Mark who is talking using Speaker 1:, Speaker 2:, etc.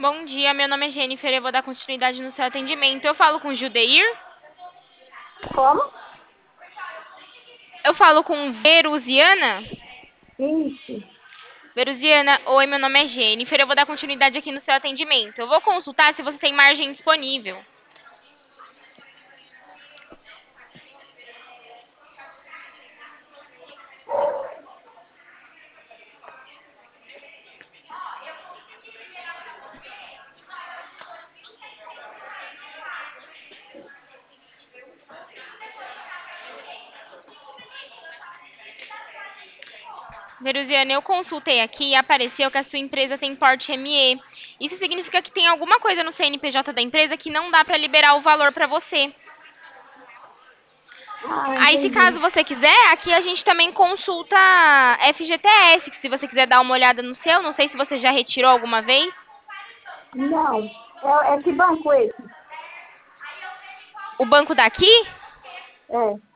Speaker 1: Bom dia, meu nome é Jennifer, eu vou dar continuidade no seu atendimento. Eu falo com o Judeir?
Speaker 2: Como?
Speaker 1: Eu falo com Veruziana?
Speaker 2: Isso.
Speaker 1: Veruziana, oi, meu nome é Jennifer, eu vou dar continuidade aqui no seu atendimento. Eu vou consultar se você tem margem disponível. Veruziana, eu consultei aqui e apareceu que a sua empresa tem porte ME. Isso significa que tem alguma coisa no CNPJ da empresa que não dá para liberar o valor para você.
Speaker 2: Ah,
Speaker 1: Aí, se caso
Speaker 2: entendi.
Speaker 1: você quiser, aqui a gente também consulta FGTS, que se você quiser dar uma olhada no seu, não sei se você já retirou alguma vez.
Speaker 2: Não. É que banco esse?
Speaker 1: O banco daqui?
Speaker 2: É.